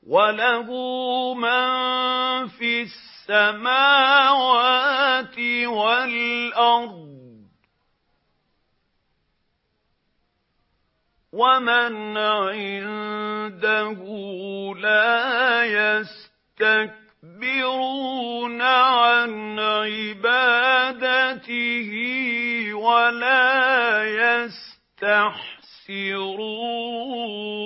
وَلَهُ مَن فِي السَّمَاوَاتِ وَالْأَرْضِ ۗ وَمَنْ عِندَهُ لَا يَسْتَكْبِرُونَ عَنْ عِبَادَتِهِ وَلَا يَسْتَحْسِرُونَ